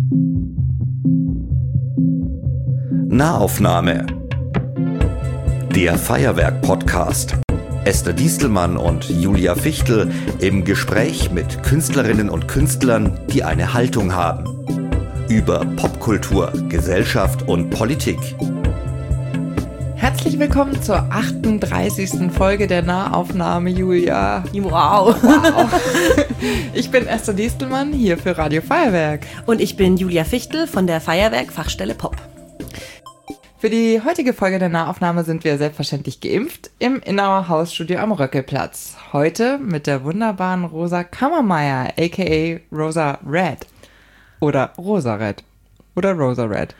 Nahaufnahme. Der Feuerwerk-Podcast. Esther Diestelmann und Julia Fichtel im Gespräch mit Künstlerinnen und Künstlern, die eine Haltung haben. Über Popkultur, Gesellschaft und Politik. Herzlich willkommen zur 38. Folge der Nahaufnahme, Julia. Wow. Ich bin Esther Diestelmann, hier für Radio Feuerwerk. Und ich bin Julia Fichtel von der Feuerwerk-Fachstelle Pop. Für die heutige Folge der Nahaufnahme sind wir selbstverständlich geimpft im Innauer Hausstudio am Röckelplatz. Heute mit der wunderbaren Rosa Kammermeier, a.k.a. Rosa Red. Oder Rosa Red. Oder Rosa Red.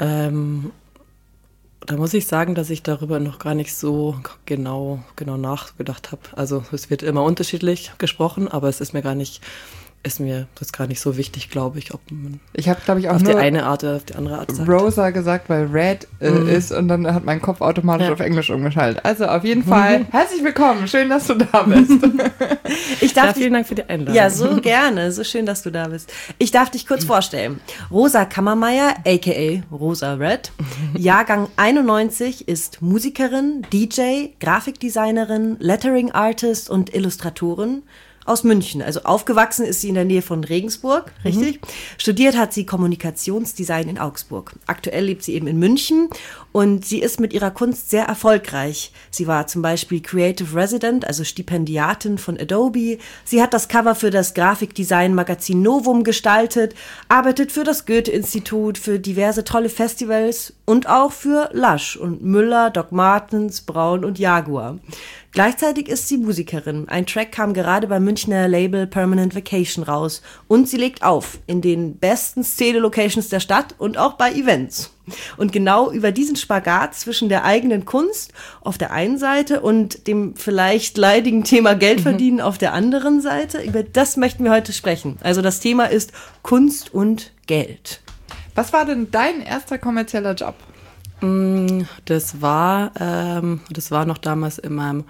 Da muss ich sagen, dass ich darüber noch gar nicht so genau nachgedacht habe. Also es wird immer unterschiedlich gesprochen, aber es ist mir gar nicht so wichtig, glaube ich, ob man Ich habe, glaube ich, auch auf nur die eine Art oder auf die andere Art sagt. Rosa gesagt, weil Red ist und dann hat mein Kopf automatisch auf Englisch umgeschaltet. Also auf jeden Fall herzlich willkommen, schön, dass du da bist. Vielen Dank für die Einladung. Ja, so gerne, so schön, dass du da bist. Ich darf dich kurz vorstellen. Rosa Kammermeier, a.k.a. Rosa Red, Jahrgang 91, ist Musikerin, DJ, Grafikdesignerin, Lettering Artist und Illustratorin. Aus München. Also aufgewachsen ist sie in der Nähe von Regensburg, richtig? Studiert hat sie Kommunikationsdesign in Augsburg. Aktuell lebt sie eben in München und sie ist mit ihrer Kunst sehr erfolgreich. Sie war zum Beispiel Creative Resident, also Stipendiatin von Adobe. Sie hat das Cover für das Grafikdesign-Magazin Novum gestaltet, arbeitet für das Goethe-Institut, für diverse tolle Festivals und auch für Lush und Müller, Doc Martens, Braun und Jaguar. Gleichzeitig ist sie Musikerin. Ein Track kam gerade beim Münchner Label Permanent Vacation raus. Und sie legt auf in den besten Szene-Locations der Stadt und auch bei Events. Und genau über diesen Spagat zwischen der eigenen Kunst auf der einen Seite und dem vielleicht leidigen Thema Geld verdienen auf der anderen Seite, über das möchten wir heute sprechen. Also das Thema ist Kunst und Geld. Was war denn dein erster kommerzieller Job? Das war noch damals in meinem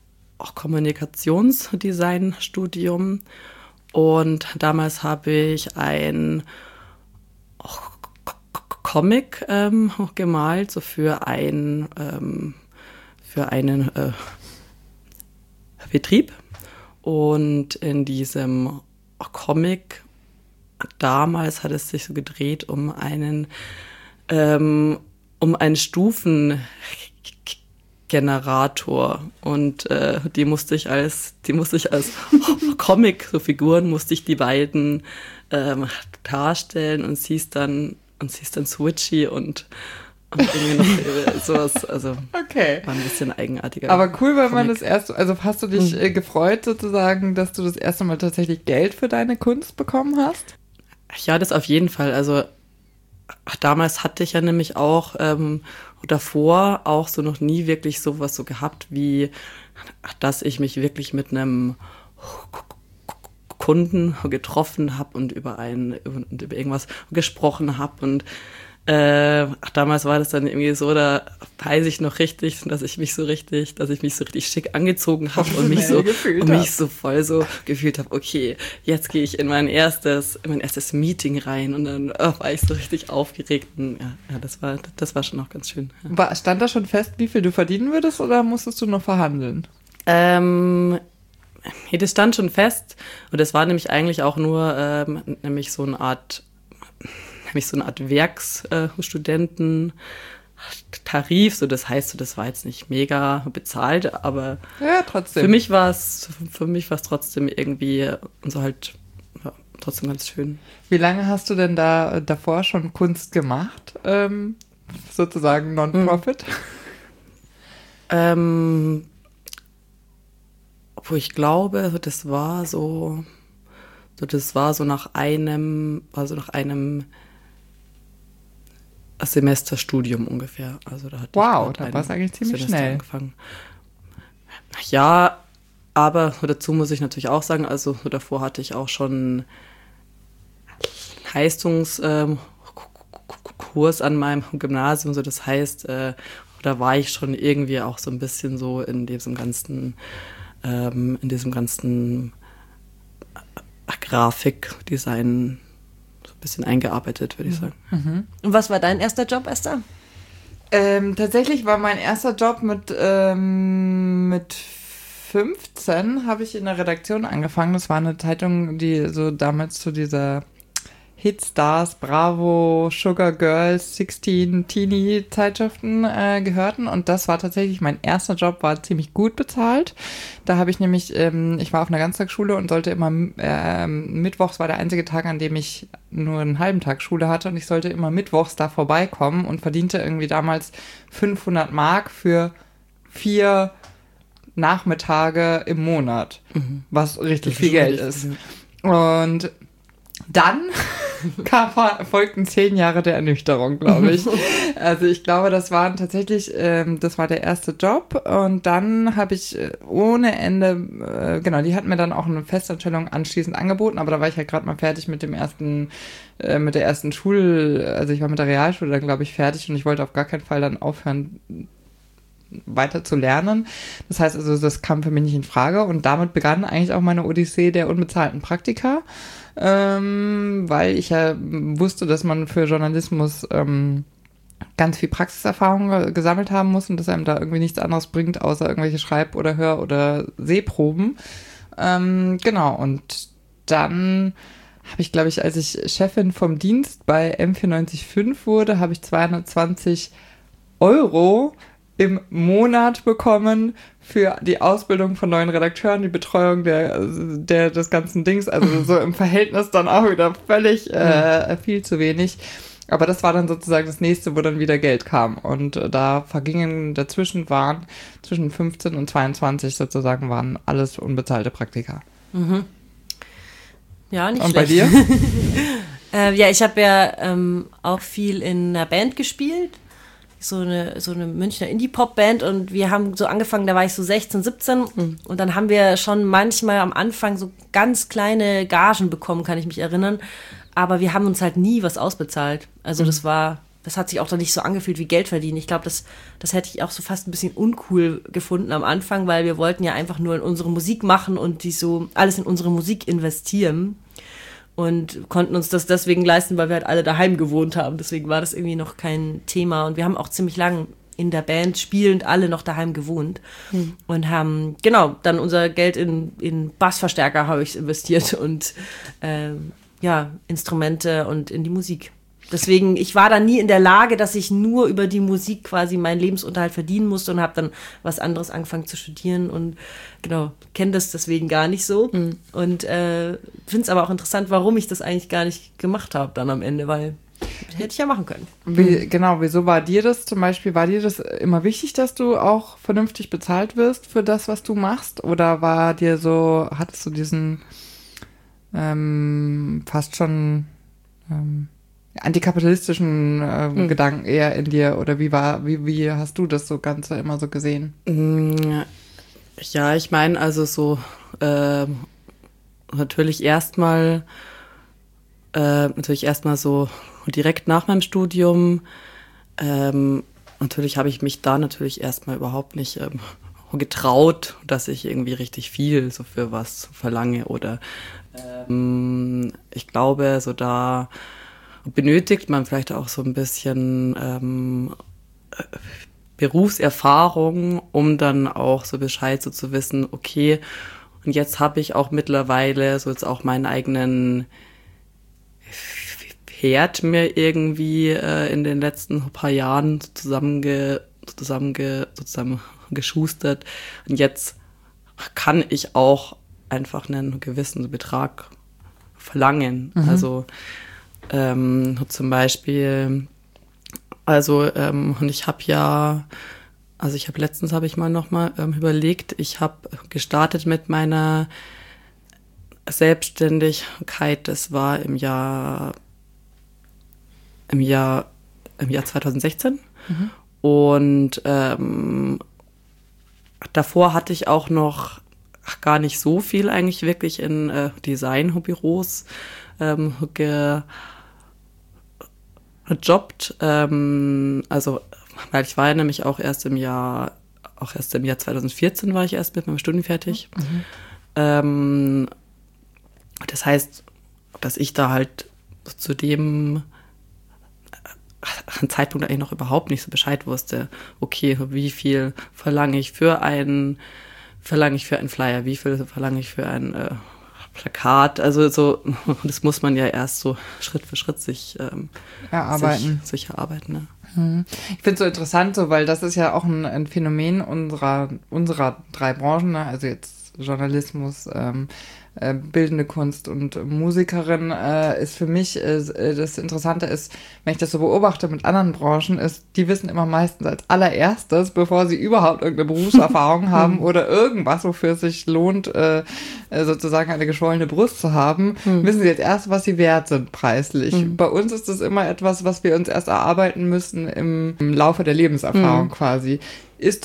Kommunikationsdesign-Studium und damals habe ich ein Comic gemalt, so für einen Betrieb, und in diesem Comic damals hat es sich so gedreht um einen Stufengenerator und die musste ich als Comic, so Figuren musste ich die beiden darstellen und sie ist dann Switchy und irgendwie noch sowas, also okay. War ein bisschen eigenartiger. Aber cool, weil man Comic. das erste, also hast du dich gefreut sozusagen, dass du das erste Mal tatsächlich Geld für deine Kunst bekommen hast? Ja, das auf jeden Fall, also damals hatte ich ja nämlich auch davor auch so noch nie wirklich sowas so gehabt, wie dass ich mich wirklich mit einem Kunden getroffen habe und über irgendwas gesprochen habe und damals war das dann irgendwie so, da weiß ich noch richtig, dass ich mich so richtig schick angezogen habe und mich so voll so gefühlt habe, okay, jetzt gehe ich in mein erstes Meeting rein und dann war ich so richtig aufgeregt und ja, das war schon noch ganz schön. Ja. Stand da schon fest, wie viel du verdienen würdest oder musstest du noch verhandeln? Das stand schon fest und das war nämlich eigentlich auch nur nämlich so eine Art Werkstudententarif, so das heißt, so das war jetzt nicht mega bezahlt, aber ja, trotzdem. Für mich war es trotzdem irgendwie und so halt ja, trotzdem ganz schön. Wie lange hast du denn davor schon Kunst gemacht? Sozusagen Non-Profit? Obwohl ich glaube, das war so nach einem Semesterstudium ungefähr. Also da hatte wow, da war es eigentlich ziemlich Semester schnell. Angefangen. Ja, aber dazu muss ich natürlich auch sagen, also davor hatte ich auch schon Leistungskurs an meinem Gymnasium, so das heißt, da war ich schon irgendwie auch so ein bisschen so in diesem ganzen Grafikdesign bisschen eingearbeitet, würde ich sagen. Und was war dein erster Job, Esther? Tatsächlich war mein erster Job mit 15 habe ich in der Redaktion angefangen. Das war eine Zeitung, die so damals zu dieser Hitstars, Bravo, Sugar Girls, 16 Teenie-Zeitschriften gehörten. Und das war tatsächlich, mein erster Job war ziemlich gut bezahlt. Da habe ich nämlich, ich war auf einer Ganztagsschule und sollte immer, mittwochs war der einzige Tag, an dem ich nur einen halben Tag Schule hatte. Und ich sollte immer mittwochs da vorbeikommen und verdiente irgendwie damals 500 Mark für 4 Nachmittage im Monat, was richtig viel Geld ist. Und dann folgten 10 Jahre der Ernüchterung, glaube ich. Also ich glaube, das war tatsächlich, das war der erste Job und dann habe ich ohne Ende, genau, die hatten mir dann auch eine Festanstellung anschließend angeboten, aber da war ich halt gerade mal fertig mit der ersten also ich war mit der Realschule dann, glaube ich, fertig und ich wollte auf gar keinen Fall dann aufhören, weiter zu lernen. Das heißt also, das kam für mich nicht in Frage und damit begann eigentlich auch meine Odyssee der unbezahlten Praktika, weil ich ja wusste, dass man für Journalismus ganz viel Praxiserfahrung gesammelt haben muss und dass einem da irgendwie nichts anderes bringt, außer irgendwelche Schreib- oder Hör- oder Sehproben. Genau, und dann habe ich, glaube ich, als ich Chefin vom Dienst bei M945 wurde, habe ich 220 € im Monat bekommen für die Ausbildung von neuen Redakteuren, die Betreuung des ganzen Dings, also so im Verhältnis dann auch wieder völlig viel zu wenig. Aber das war dann sozusagen das nächste, wo dann wieder Geld kam. Und da vergingen zwischen 15 und 22 sozusagen waren alles unbezahlte Praktika. Ja, nicht und schlecht. bei dir? Ja, ich habe ja auch viel in einer Band gespielt. So eine Münchner Indie-Pop-Band und wir haben so angefangen, da war ich so 16, 17 und dann haben wir schon manchmal am Anfang so ganz kleine Gagen bekommen, kann ich mich erinnern, aber wir haben uns halt nie was ausbezahlt. Also das hat sich auch dann nicht so angefühlt wie Geld verdienen. Ich glaube, das hätte ich auch so fast ein bisschen uncool gefunden am Anfang, weil wir wollten ja einfach nur in unsere Musik machen und die so alles in unsere Musik investieren. Und konnten uns das deswegen leisten, weil wir halt alle daheim gewohnt haben. Deswegen war das irgendwie noch kein Thema. Und wir haben auch ziemlich lang in der Band spielend alle noch daheim gewohnt. Und haben, genau, dann unser Geld in Bassverstärker habe ich investiert und Instrumente und in die Musik. Deswegen, ich war dann nie in der Lage, dass ich nur über die Musik quasi meinen Lebensunterhalt verdienen musste und habe dann was anderes angefangen zu studieren und genau, kenne das deswegen gar nicht so und finde es aber auch interessant, warum ich das eigentlich gar nicht gemacht habe dann am Ende, weil hätte ich ja machen können. Wieso war dir das zum Beispiel, war dir das immer wichtig, dass du auch vernünftig bezahlt wirst für das, was du machst oder war dir so, hattest du diesen fast schon antikapitalistischen Gedanken eher in dir oder wie hast du das so Ganze immer so gesehen? Ja, ich meine also so natürlich erstmal so direkt nach meinem Studium natürlich habe ich mich da natürlich erstmal überhaupt nicht getraut, dass ich irgendwie richtig viel so für was verlange oder ich glaube so da benötigt man vielleicht auch so ein bisschen Berufserfahrung, um dann auch so Bescheid so zu wissen, okay, und jetzt habe ich auch mittlerweile so jetzt auch meinen eigenen Herd mir irgendwie in den letzten paar Jahren zusammengeschustert und jetzt kann ich auch einfach einen gewissen Betrag verlangen. Also zum Beispiel, und ich habe letztens habe ich mal nochmal überlegt, ich habe gestartet mit meiner Selbstständigkeit, das war im Jahr 2016 und davor hatte ich auch noch gar nicht so viel eigentlich wirklich in Designbüros gejobbt, also weil ich war ja nämlich auch erst im Jahr 2014 war ich erst mit meinem Studium fertig. Das heißt, dass ich da halt zu dem Zeitpunkt eigentlich noch überhaupt nicht so Bescheid wusste, okay, wie viel verlange ich für einen Flyer, wie viel verlange ich für ein Plakat, also so, das muss man ja erst so Schritt für Schritt sich erarbeiten. Sich erarbeiten, ne? Ich finde es so interessant, so, weil das ist ja auch ein Phänomen unserer 3 Branchen, ne? Also jetzt Journalismus, bildende Kunst und Musikerin, ist für mich, das Interessante ist, wenn ich das so beobachte mit anderen Branchen, ist, die wissen immer meistens als allererstes, bevor sie überhaupt irgendeine Berufserfahrung haben oder irgendwas, wofür es sich lohnt, sozusagen eine geschwollene Brust zu haben, wissen sie als erstes, was sie wert sind preislich. Bei uns ist das immer etwas, was wir uns erst erarbeiten müssen im Laufe der Lebenserfahrung quasi. Ist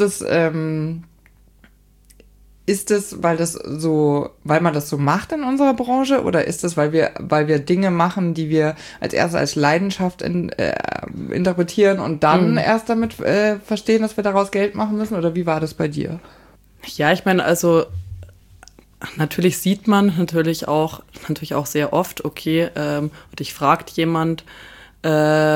das, weil man das so macht in unserer Branche, oder ist das, weil wir Dinge machen, die wir als erstes als Leidenschaft interpretieren und dann erst damit verstehen, dass wir daraus Geld machen müssen? Oder wie war das bei dir? Ja, ich meine, also natürlich sieht man natürlich auch sehr oft, okay, und ich fragt jemand so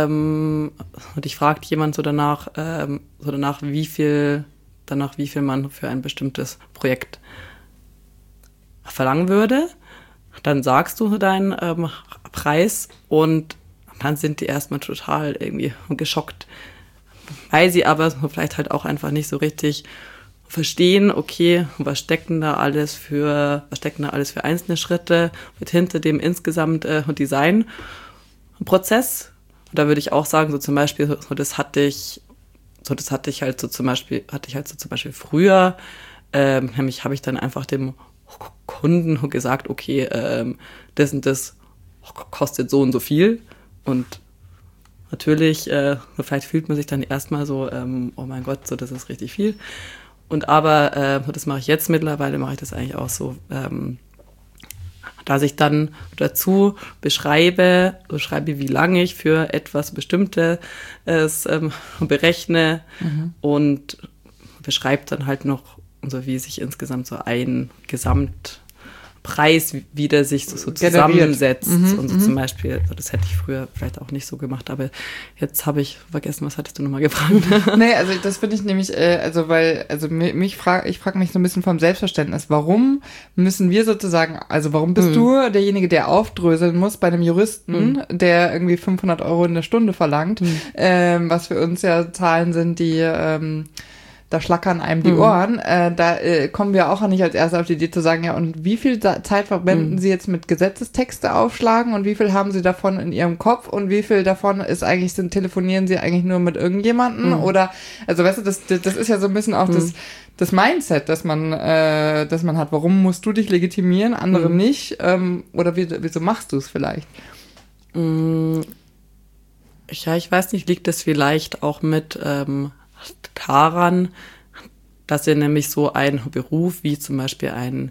danach, wie viel man für ein bestimmtes Projekt verlangen würde. Dann sagst du deinen Preis und dann sind die erstmal total irgendwie geschockt, weil sie aber vielleicht halt auch einfach nicht so richtig verstehen, okay, was steckt denn da alles für einzelne Schritte mit hinter dem insgesamt Designprozess. Und da würde ich auch sagen, so zum Beispiel, das hatte ich halt so zum Beispiel früher, nämlich habe ich dann einfach dem Kunden gesagt, okay, das und das kostet so und so viel, und natürlich, vielleicht fühlt man sich dann erstmal so, oh mein Gott, so das ist richtig viel, und aber das mache ich jetzt mittlerweile, mache ich das eigentlich auch so, dass ich dann dazu beschreibe, wie lange ich für etwas Bestimmtes berechne und beschreibe dann halt noch, so wie sich insgesamt so ein Gesamtpreis wieder sich so zusammensetzt. Und so zum Beispiel, das hätte ich früher vielleicht auch nicht so gemacht, aber jetzt habe ich vergessen, was hattest du nochmal gefragt? Nee, also das finde ich nämlich, ich frage mich so ein bisschen vom Selbstverständnis, warum müssen wir sozusagen, also warum bist du derjenige, der aufdröseln muss bei einem Juristen, der irgendwie 500 € in der Stunde verlangt, was für uns ja Zahlen sind, die da schlackern einem die Ohren. Da kommen wir auch nicht als Erste auf die Idee zu sagen, ja, und wie viel Zeit verwenden Sie jetzt mit Gesetzestexte aufschlagen und wie viel haben Sie davon in Ihrem Kopf und wie viel davon telefonieren Sie eigentlich nur mit irgendjemanden? Oder, also weißt du, das ist ja so ein bisschen auch das Mindset, das man hat. Warum musst du dich legitimieren, andere nicht? Oder wieso machst du es vielleicht? Ja, ich weiß nicht, liegt das vielleicht auch mit daran, dass er nämlich so ein Beruf wie zum Beispiel ein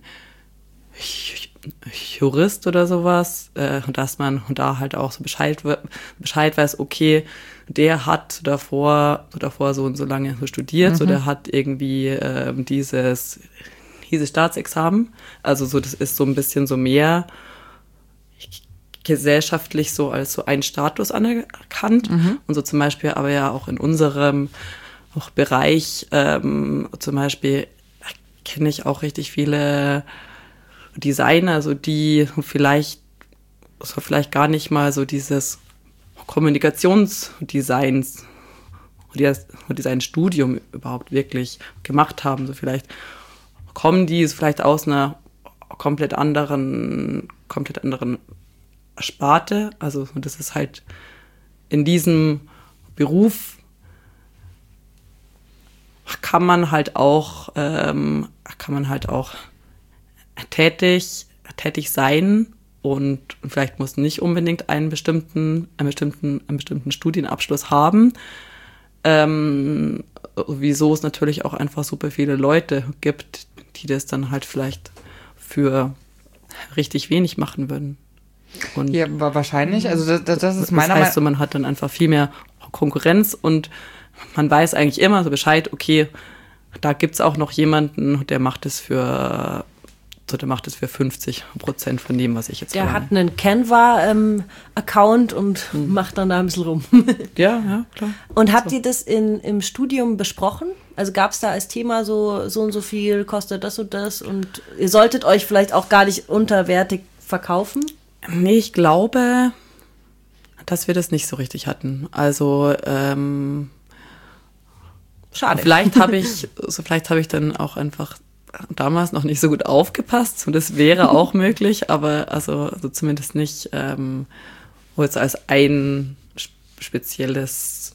Jurist oder sowas, dass man da halt auch so Bescheid weiß, okay, der hat davor so und so lange studiert, so der hat irgendwie dieses Staatsexamen, also so, das ist so ein bisschen so mehr gesellschaftlich so als so ein Status anerkannt und so zum Beispiel aber ja auch in unserem Bereich, zum Beispiel kenne ich auch richtig viele Designer, so die vielleicht gar nicht mal so dieses Kommunikationsdesigns oder Designstudium überhaupt wirklich gemacht haben. So vielleicht kommen die vielleicht aus einer komplett anderen Sparte. Also das ist halt in diesem Beruf kann man halt auch tätig sein und vielleicht muss nicht unbedingt einen bestimmten Studienabschluss haben. Wieso es natürlich auch einfach super viele Leute gibt, die das dann halt vielleicht für richtig wenig machen würden. Und ja, wahrscheinlich. Also das ist meiner Meinung nach. So, man hat dann einfach viel mehr Konkurrenz und man weiß eigentlich immer so Bescheid, okay, da gibt's auch noch jemanden, der macht es für so, der macht es für 50% von dem, was ich jetzt Der lerne. hat einen Canva-Account und macht dann da ein bisschen rum. Ja, klar. Und habt ihr das im Studium besprochen? Also gab es da als Thema so und so viel, kostet das und das und ihr solltet euch vielleicht auch gar nicht unterwertig verkaufen? Nee, ich glaube, dass wir das nicht so richtig hatten. Also Schade. vielleicht habe ich dann auch einfach damals noch nicht so gut aufgepasst und das wäre auch möglich, aber also zumindest nicht wo jetzt als ein spezielles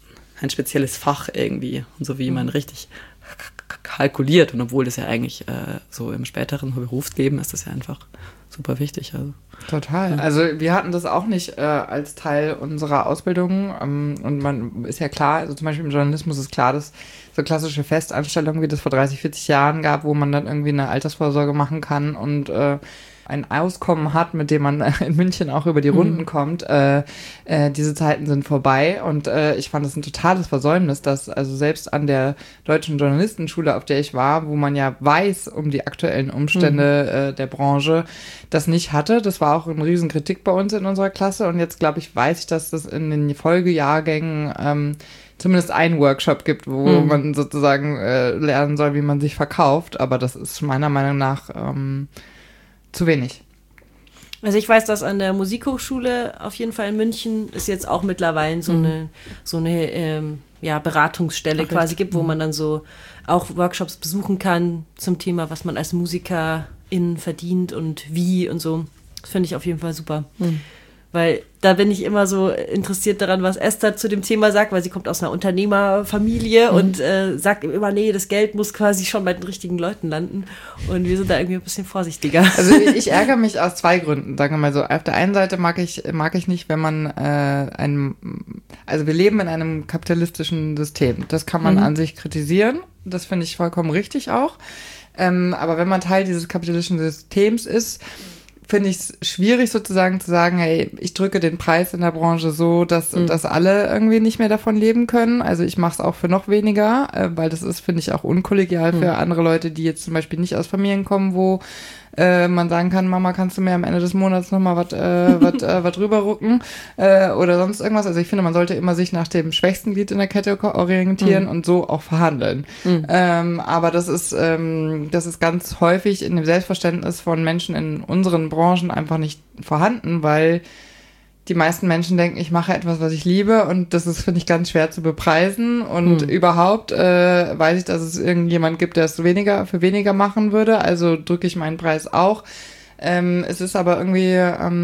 Fach irgendwie und so wie man richtig kalkuliert und obwohl das ja eigentlich so im späteren Berufsleben ist das ja einfach super wichtig. Also. Total. Also wir hatten das auch nicht als Teil unserer Ausbildung und man ist ja klar, also zum Beispiel im Journalismus ist klar, dass so klassische Festanstellungen, wie das vor 30, 40 Jahren gab, wo man dann irgendwie eine Altersvorsorge machen kann und ein Auskommen hat, mit dem man in München auch über die Runden kommt. Diese Zeiten sind vorbei und ich fand es ein totales Versäumnis, dass also selbst an der Deutschen Journalistenschule, auf der ich war, wo man ja weiß um die aktuellen Umstände der Branche, das nicht hatte. Das war auch eine Riesenkritik bei uns in unserer Klasse und jetzt, glaube ich, weiß ich, dass das in den Folgejahrgängen zumindest einen Workshop gibt, wo man sozusagen lernen soll, wie man sich verkauft, aber das ist meiner Meinung nach zu wenig. Also ich weiß, dass an der Musikhochschule auf jeden Fall in München es jetzt auch mittlerweile so eine Beratungsstelle quasi gibt, wo man dann so auch Workshops besuchen kann zum Thema, was man als Musikerin verdient und wie und so. Das finde ich auf jeden Fall super. Weil da bin ich immer so interessiert daran, was Esther zu dem Thema sagt, weil sie kommt aus einer Unternehmerfamilie und sagt immer, nee, das Geld muss quasi schon bei den richtigen Leuten landen. Und wir sind da irgendwie ein bisschen vorsichtiger. Also ich ärgere mich aus zwei Gründen, sagen wir mal so. Auf der einen Seite mag ich nicht, wenn man also wir leben in einem kapitalistischen System. Das kann man an sich kritisieren. Das finde ich vollkommen richtig auch. Aber wenn man Teil dieses kapitalistischen Systems ist, finde ich es schwierig sozusagen zu sagen, hey, ich drücke den Preis in der Branche so, dass alle irgendwie nicht mehr davon leben können. Also ich mache es auch für noch weniger, weil das ist, finde ich, auch unkollegial für andere Leute, die jetzt zum Beispiel nicht aus Familien kommen, wo man sagen kann, Mama, kannst du mir am Ende des Monats nochmal was rüberrucken oder sonst irgendwas. Also ich finde, man sollte immer sich nach dem schwächsten Glied in der Kette orientieren und so auch verhandeln. Aber das ist ganz häufig in dem Selbstverständnis von Menschen in unseren Branchen einfach nicht vorhanden, weil die meisten Menschen denken, ich mache etwas, was ich liebe und das ist, finde ich, ganz schwer zu bepreisen und überhaupt weiß ich, dass es irgendjemand gibt, der es für weniger machen würde, also drücke ich meinen Preis auch. Es ist aber irgendwie,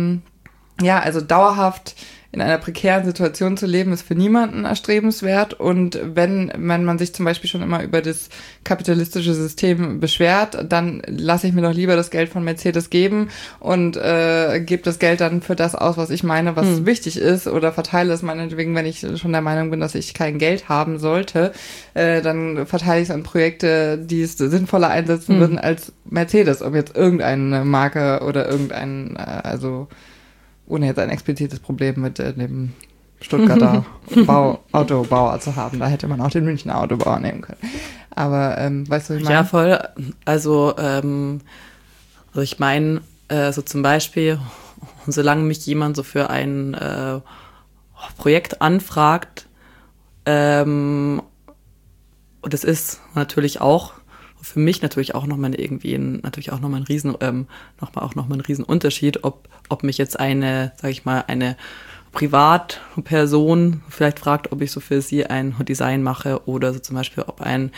also dauerhaft in einer prekären Situation zu leben, ist für niemanden erstrebenswert und wenn man sich zum Beispiel schon immer über das kapitalistische System beschwert, dann lasse ich mir doch lieber das Geld von Mercedes geben und gebe das Geld dann für das aus, was ich meine, was wichtig ist oder verteile es meinetwegen, wenn ich schon der Meinung bin, dass ich kein Geld haben sollte, dann verteile ich es an Projekte, die es sinnvoller einsetzen würden als Mercedes, ob jetzt irgendeine Marke oder ohne jetzt ein explizites Problem mit dem Stuttgarter Autobauer zu haben. Da hätte man auch den Münchner Autobauer nehmen können. Aber weißt du, was ich meine? Ja, voll. Also ich meine, so zum Beispiel, solange mich jemand so für ein Projekt anfragt, und das ist natürlich auch für mich natürlich auch nochmal ein Riesenunterschied, ob mich jetzt eine Privatperson vielleicht fragt, ob ich so für sie ein Design mache oder so zum Beispiel, ob ein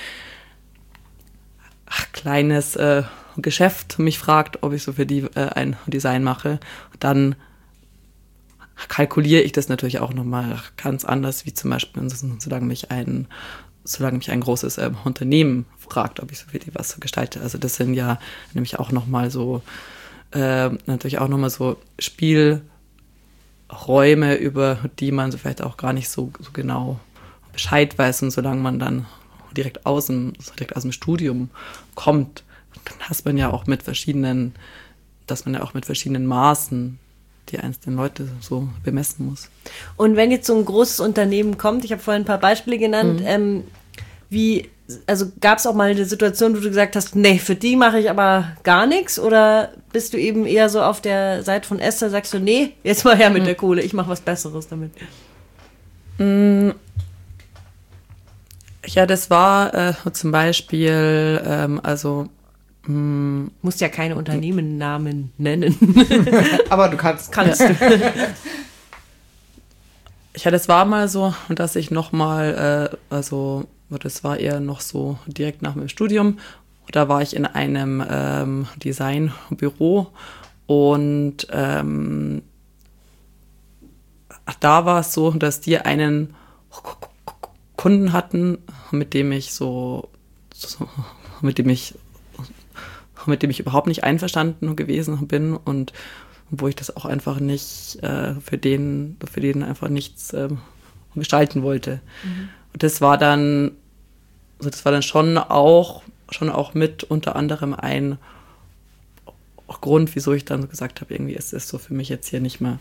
kleines Geschäft mich fragt, ob ich so für die ein Design mache. Dann kalkuliere ich das natürlich auch nochmal ganz anders, wie zum Beispiel, solange mich ein großes Unternehmen fragt, ob ich so für die was gestalte. Also das sind ja nämlich auch nochmal so, natürlich auch nochmal so Spielräume, über die man so vielleicht auch gar nicht so genau Bescheid weiß. Und solange man dann direkt aus dem Studium kommt, dann hat man ja auch mit verschiedenen Maßen die einzelnen Leute so bemessen muss. Und wenn jetzt so ein großes Unternehmen kommt, ich habe vorhin ein paar Beispiele genannt, Also gab es auch mal eine Situation, wo du gesagt hast, nee, für die mache ich aber gar nichts? Oder bist du eben eher so auf der Seite von Esther, sagst du, nee, jetzt mal her mit der Kohle, ich mache was Besseres damit? Ja, das war zum Beispiel, Musst ja keine Unternehmennamen nennen. Aber du kannst. Ja, das war mal so, dass ich nochmal, das war eher noch so direkt nach meinem Studium, da war ich in einem Designbüro und da war es so, dass die einen Kunden hatten, mit dem ich überhaupt nicht einverstanden gewesen bin und wo ich das auch einfach nicht für den einfach nichts gestalten wollte. Und das war dann schon auch mit unter anderem ein Grund, wieso ich dann gesagt habe, irgendwie ist es so für mich jetzt hier nicht mehr,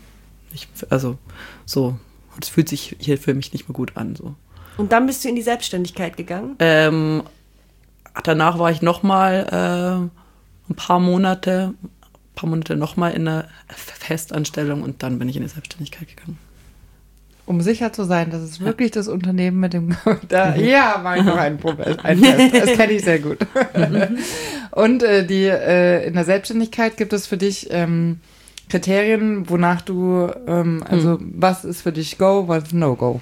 es fühlt sich hier für mich nicht mehr gut an. So. Und dann bist du in die Selbstständigkeit gegangen? Danach war ich nochmal ein paar Monate nochmal in einer Festanstellung und dann bin ich in die Selbstständigkeit gegangen. Um sicher zu sein, dass es wirklich das Unternehmen mit dem... Ja, war ich noch ein Test. Das kenne ich sehr gut. Und in der Selbstständigkeit gibt es für dich Kriterien, wonach du, was ist für dich Go, was ist No-Go?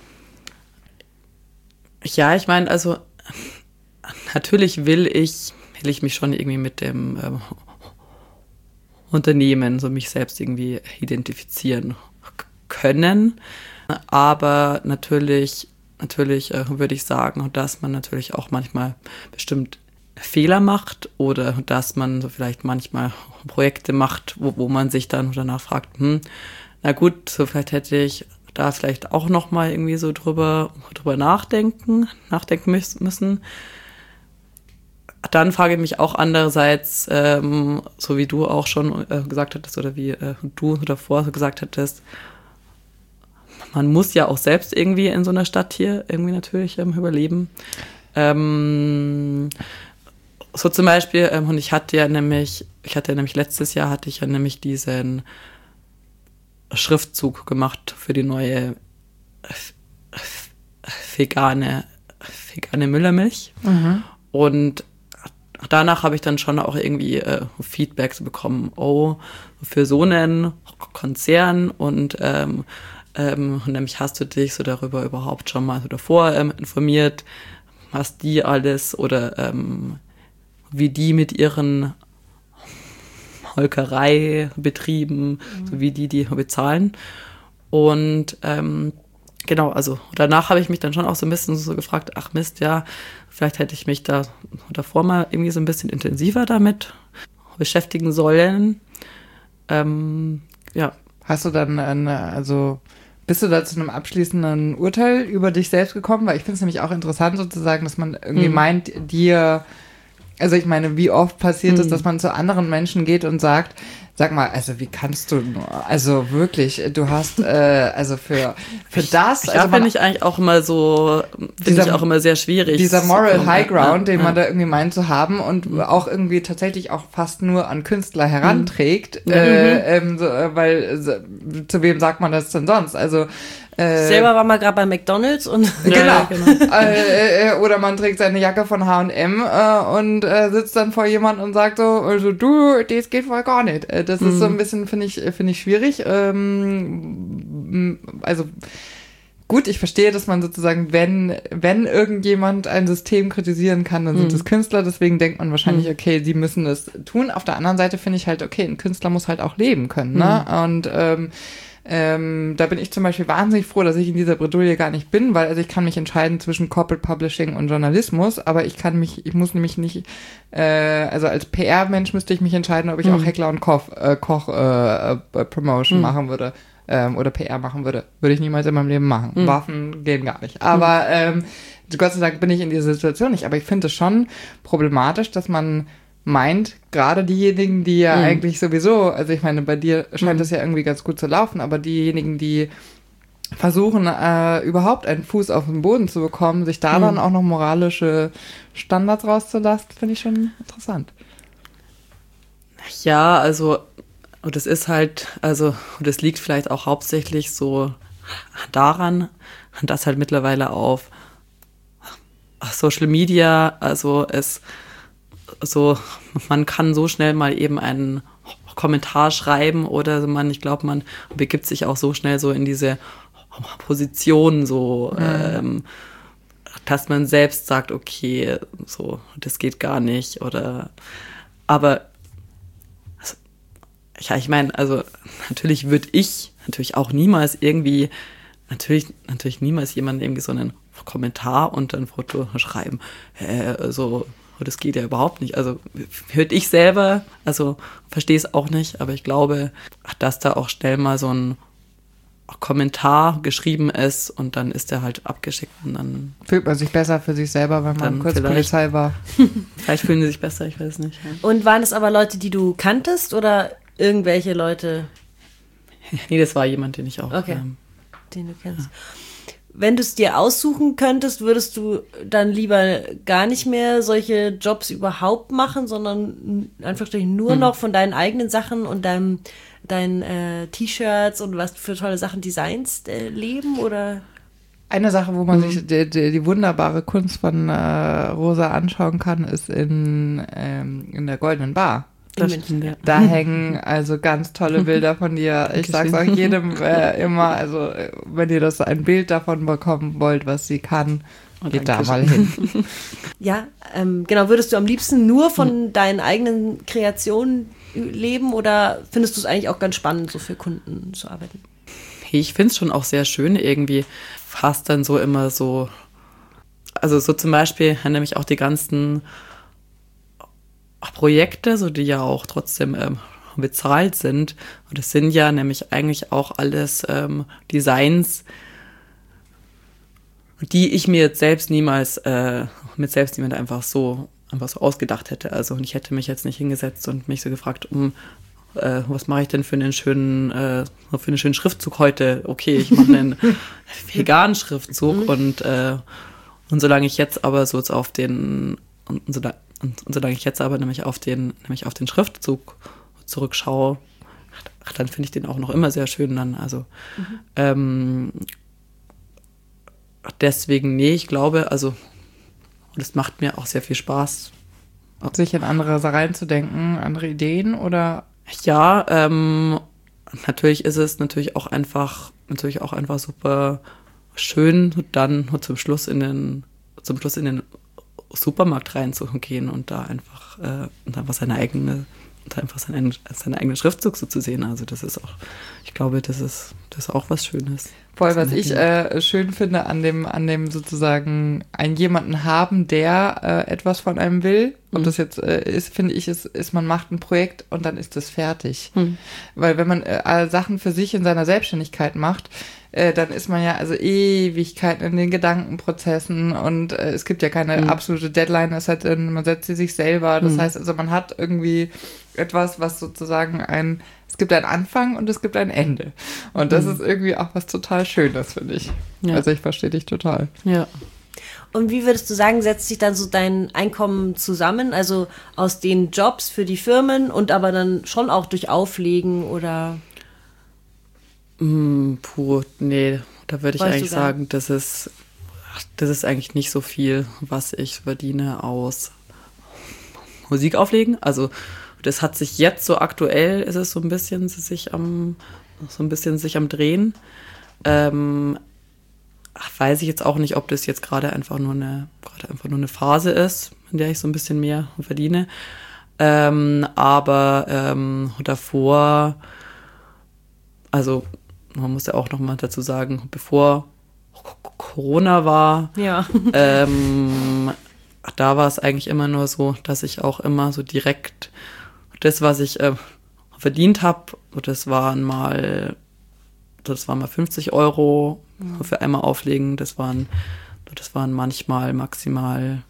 Ja, ich meine, also natürlich will ich mich schon irgendwie mit dem Unternehmen, so mich selbst irgendwie identifizieren können. Aber natürlich würde ich sagen, dass man natürlich auch manchmal bestimmt Fehler macht oder dass man so vielleicht manchmal Projekte macht, wo man sich dann danach fragt, na gut, so vielleicht hätte ich da vielleicht auch noch mal irgendwie so drüber nachdenken müssen. Dann frage ich mich auch andererseits, so wie du auch schon gesagt hattest oder wie du davor gesagt hattest, man muss ja auch selbst irgendwie in so einer Stadt hier irgendwie natürlich überleben. So zum Beispiel, und ich hatte nämlich letztes Jahr diesen Schriftzug gemacht für die neue vegane Müllermilch. Und danach habe ich dann schon auch irgendwie Feedbacks bekommen, für so einen Konzern und nämlich hast du dich so darüber überhaupt schon mal so davor informiert, was die alles oder wie die mit ihren Molkereibetrieben, so wie die bezahlen. Und genau, also danach habe ich mich dann schon auch so ein bisschen so gefragt, ach Mist, ja, vielleicht hätte ich mich da davor mal irgendwie so ein bisschen intensiver damit beschäftigen sollen. Ja. Hast du dann bist du da zu einem abschließenden Urteil über dich selbst gekommen? Weil ich finde es nämlich auch interessant sozusagen, dass man irgendwie meint, also ich meine, wie oft passiert es, dass man zu anderen Menschen geht und sagt, sag mal, also wie kannst du nur, also wirklich, du hast, also für das. Ja, finde ich eigentlich auch immer so, finde ich auch immer sehr schwierig. Dieser Moral High Ground, den man da irgendwie meint zu haben und auch irgendwie tatsächlich auch fast nur an Künstler heranträgt, weil zu wem sagt man das denn sonst? Also selber war mal gerade bei McDonald's und genau. Oder man trägt seine Jacke von H&M und sitzt dann vor jemandem und sagt so, also du, das geht voll gar nicht. Das ist so ein bisschen, finde ich schwierig. Also gut, ich verstehe, dass man sozusagen, wenn irgendjemand ein System kritisieren kann, dann sind es Künstler, deswegen denkt man wahrscheinlich, okay, sie müssen das tun. Auf der anderen Seite finde ich halt, okay, ein Künstler muss halt auch leben können, ne? Und da bin ich zum Beispiel wahnsinnig froh, dass ich in dieser Bredouille gar nicht bin, weil ich kann mich entscheiden zwischen Corporate Publishing und Journalismus, aber ich muss nämlich nicht, also als PR-Mensch müsste ich mich entscheiden, ob ich auch Heckler und Koch Promotion machen würde oder PR machen würde. Würde ich niemals in meinem Leben machen. Waffen gehen gar nicht. Aber Gott sei Dank bin ich in dieser Situation nicht. Aber ich finde es schon problematisch, dass man meint, gerade diejenigen, die ja eigentlich sowieso, also ich meine, bei dir scheint das ja irgendwie ganz gut zu laufen, aber diejenigen, die versuchen, überhaupt einen Fuß auf den Boden zu bekommen, sich da dann auch noch moralische Standards rauszulassen, finde ich schon interessant. Ja, also, und das ist halt, also, und das liegt vielleicht auch hauptsächlich so daran, dass halt mittlerweile auf Social Media, also man kann so schnell mal eben einen Kommentar schreiben oder ich glaube, man begibt sich auch so schnell so in diese Position, so, dass man selbst sagt, okay, so, das geht gar nicht, aber, also, ja, ich meine, also, natürlich würde ich auch niemals irgendwie, natürlich niemals jemanden irgendwie so einen Kommentar unter ein Foto schreiben, so, das geht ja überhaupt nicht. Also würde ich selber, also verstehe es auch nicht, aber ich glaube, dass da auch schnell mal so ein Kommentar geschrieben ist und dann ist der halt abgeschickt und dann fühlt man sich besser für sich selber, wenn man kurz Polizei war. Vielleicht fühlen sie sich besser, ich weiß nicht. Ja. Und waren es aber Leute, die du kanntest oder irgendwelche Leute? Nee, das war jemand, den ich auch den du kennst. Ja. Wenn du es dir aussuchen könntest, würdest du dann lieber gar nicht mehr solche Jobs überhaupt machen, sondern einfach nur noch von deinen eigenen Sachen und deinen T-Shirts und was du für tolle Sachen designst leben? Oder? Eine Sache, wo man sich die wunderbare Kunst von Rosa anschauen kann, ist in der Goldenen Bar. Da hängen also ganz tolle Bilder von dir. Ich sag's auch jedem immer, also wenn ihr das ein Bild davon bekommen wollt, was sie kann, geht da mal hin. Ja, genau. Würdest du am liebsten nur von deinen eigenen Kreationen leben oder findest du es eigentlich auch ganz spannend, so für Kunden zu arbeiten? Ich finde es schon auch sehr schön irgendwie, fast dann so immer so, also so zum Beispiel nämlich auch die ganzen Projekte, so die ja auch trotzdem bezahlt sind. Und es sind ja nämlich eigentlich auch alles Designs, die ich mir jetzt selbst niemals einfach so ausgedacht hätte. Also ich hätte mich jetzt nicht hingesetzt und mich so gefragt, was mache ich denn für einen schönen Schriftzug heute? Okay, ich mache einen veganen Schriftzug und solange ich jetzt aber so auf den solange ich jetzt aber nämlich auf den Schriftzug zurückschaue, dann finde ich den auch noch immer sehr schön dann. Also deswegen, ich glaube, also das macht mir auch sehr viel Spaß. Sich in andere reinzudenken, andere Ideen oder? Ja, natürlich ist es auch einfach super schön, dann nur zum Schluss in den Supermarkt reinzugehen und da einfach seinen eigenen Schriftzug so zu sehen. Also das ist auch, ich glaube, das ist auch was Schönes. Voll, was ich schön finde an dem sozusagen jemanden haben, der etwas von einem will. Und das jetzt finde ich, ist man macht ein Projekt und dann ist das fertig. Weil wenn man Sachen für sich in seiner Selbstständigkeit macht, dann ist man ja also Ewigkeiten in den Gedankenprozessen und es gibt ja keine absolute Deadline, es hat, man setzt sie sich selber. Das heißt also, man hat irgendwie etwas, was sozusagen es gibt einen Anfang und es gibt ein Ende. Und das ist irgendwie auch was total Schönes, finde ich. Ja. Also ich verstehe dich total. Ja. Und wie würdest du sagen, setzt sich dann so dein Einkommen zusammen? Also aus den Jobs für die Firmen und aber dann schon auch durch Auflegen oder? Nee, da würde ich eigentlich sagen, das ist eigentlich nicht so viel, was ich verdiene aus Musikauflegen. Also das hat sich jetzt so aktuell, ist es so ein bisschen sich am Drehen. Weiß ich jetzt auch nicht, ob das jetzt gerade einfach nur eine Phase ist, in der ich so ein bisschen mehr verdiene. Aber davor, also man muss ja auch noch mal dazu sagen, bevor Corona war, da war es eigentlich immer nur so, dass ich auch immer so direkt das, was ich verdient habe, das waren mal 50 Euro für einmal auflegen, das waren manchmal maximal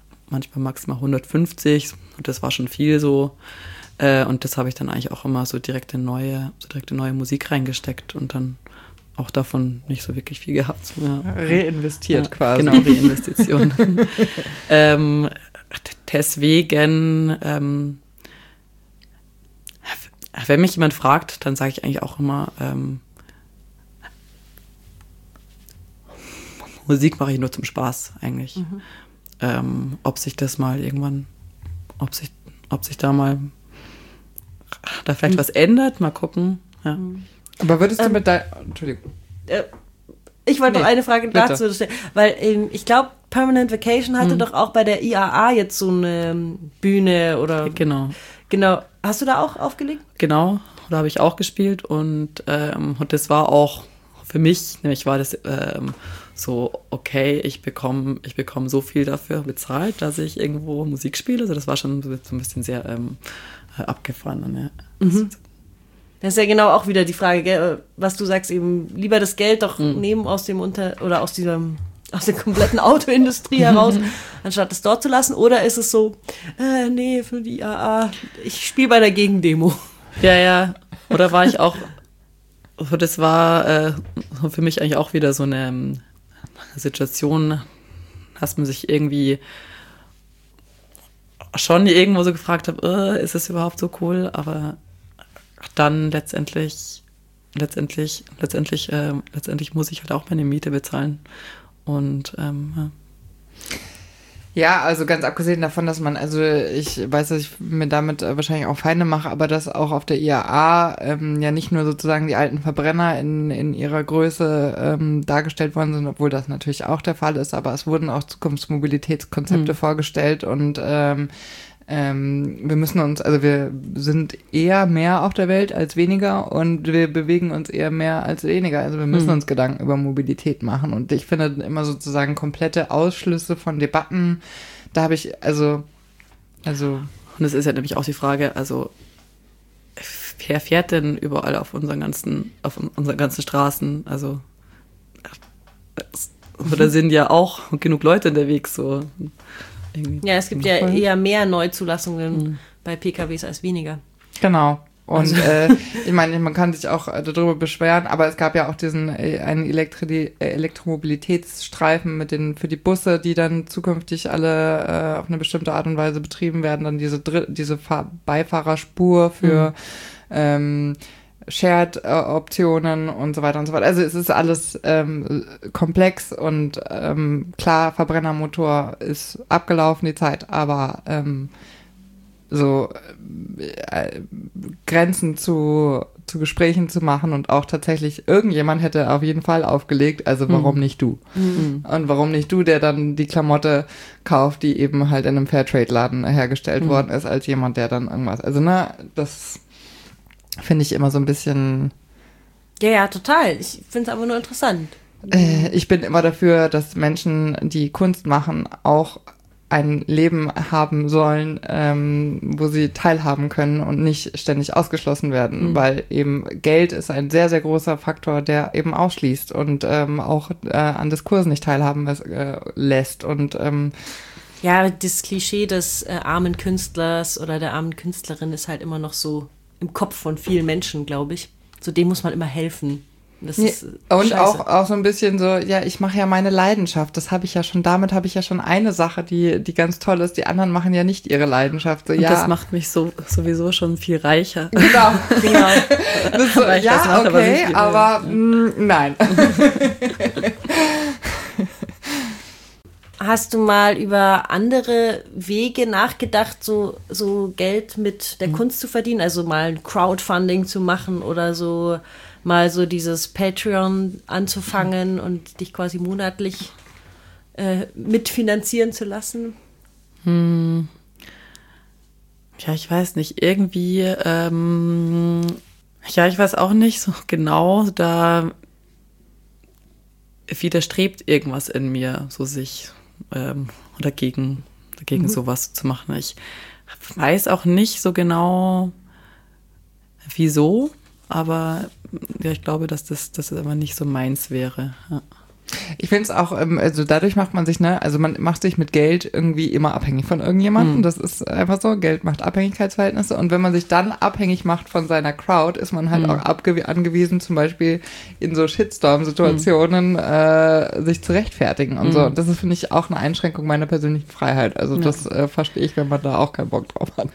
150 und das war schon viel so. Und das habe ich dann eigentlich auch immer so direkt in neue Musik reingesteckt und dann auch davon nicht so wirklich viel gehabt. Ja. Reinvestiert quasi. Genau, Reinvestition. Deswegen, wenn mich jemand fragt, dann sage ich eigentlich auch immer, Musik mache ich nur zum Spaß eigentlich. Ob sich das mal irgendwann, ob sich da mal da vielleicht was ändert, mal gucken. Ja. Aber würdest du mit Entschuldigung. Ich wollte noch eine Frage bitte. dazu stellen, weil ich glaube, Permanent Vacation hatte doch auch bei der IAA jetzt so eine Bühne oder... Genau. Genau. Hast du da auch aufgelegt? Genau, da habe ich auch gespielt und das war auch für mich, nämlich war das so, okay, ich bekomme so viel dafür bezahlt, dass ich irgendwo Musik spiele. Also das war schon so ein bisschen sehr abgefahren. Ja. Das ist ja genau auch wieder die Frage, gell, was du sagst, eben lieber das Geld doch nehmen aus dem aus der kompletten Autoindustrie heraus, anstatt es dort zu lassen. Oder ist es so, nee, für die IAA, ich spiele bei der Gegendemo. Ja. Oder war ich auch, das war für mich eigentlich auch wieder so eine Situation, dass man sich irgendwie schon irgendwo so gefragt hat, ist es überhaupt so cool? Aber dann letztendlich muss ich halt auch meine Miete bezahlen. Und Ja, also ganz abgesehen davon, dass man, also ich weiß, dass ich mir damit wahrscheinlich auch Feinde mache, aber dass auch auf der IAA ja nicht nur sozusagen die alten Verbrenner in ihrer Größe dargestellt worden sind, obwohl das natürlich auch der Fall ist, aber es wurden auch Zukunftsmobilitätskonzepte vorgestellt und wir müssen uns, also wir sind eher mehr auf der Welt als weniger und wir bewegen uns eher mehr als weniger. Also wir müssen uns Gedanken über Mobilität machen. Und ich finde immer sozusagen komplette Ausschlüsse von Debatten, da habe ich, also. Und es ist ja nämlich auch die Frage, also wer fährt denn überall auf unseren ganzen Straßen? Also da sind ja auch genug Leute unterwegs, so. Irgendwie. Ja, es gibt ja eher mehr Neuzulassungen bei PKWs als weniger. Genau. Und ich meine, man kann sich auch darüber beschweren, aber es gab ja auch einen Elektromobilitätsstreifen für die Busse, die dann zukünftig alle auf eine bestimmte Art und Weise betrieben werden. Dann diese Beifahrerspur für Shared-Optionen und so weiter und so fort. Also es ist alles komplex und klar, Verbrennermotor ist abgelaufen, die Zeit, aber Grenzen zu Gesprächen zu machen und auch tatsächlich irgendjemand hätte auf jeden Fall aufgelegt, also warum nicht du? Und warum nicht du, der dann die Klamotte kauft, die eben halt in einem Fairtrade-Laden hergestellt worden ist, als jemand, der dann irgendwas, also das finde ich immer so ein bisschen... Ja, total. Ich finde es aber nur interessant. Ich bin immer dafür, dass Menschen, die Kunst machen, auch ein Leben haben sollen, wo sie teilhaben können und nicht ständig ausgeschlossen werden, weil eben Geld ist ein sehr, sehr großer Faktor, der eben ausschließt und auch an Diskursen nicht teilhaben lässt. Und ja, das Klischee des armen Künstlers oder der armen Künstlerin ist halt immer noch so im Kopf von vielen Menschen, glaube ich. So dem muss man immer helfen. Das ist und auch so ein bisschen so, ja, ich mache ja meine Leidenschaft. Damit habe ich ja schon eine Sache, die ganz toll ist. Die anderen machen ja nicht ihre Leidenschaft. So, und ja. Das macht mich sowieso schon viel reicher. Genau. Das ist so, Weil ich ja, das mache, okay, aber nein. Hast du mal über andere Wege nachgedacht, so Geld mit der Kunst zu verdienen? Also mal ein Crowdfunding zu machen oder so mal so dieses Patreon anzufangen und dich quasi monatlich mitfinanzieren zu lassen? Ja, ich weiß nicht, irgendwie, ja, ich weiß auch nicht so genau, da widerstrebt irgendwas in mir, so sich dagegen sowas zu machen. Ich weiß auch nicht so genau, wieso, aber ja, ich glaube, dass das aber nicht so meins wäre. Ja. Ich finde es auch, also dadurch macht man sich, also man macht sich mit Geld irgendwie immer abhängig von irgendjemandem. Das ist einfach so, Geld macht Abhängigkeitsverhältnisse. Und wenn man sich dann abhängig macht von seiner Crowd, ist man halt auch angewiesen, zum Beispiel in so Shitstorm-Situationen sich zu rechtfertigen und so. Und das ist, finde ich, auch eine Einschränkung meiner persönlichen Freiheit. Also das verstehe ich, wenn man da auch keinen Bock drauf hat.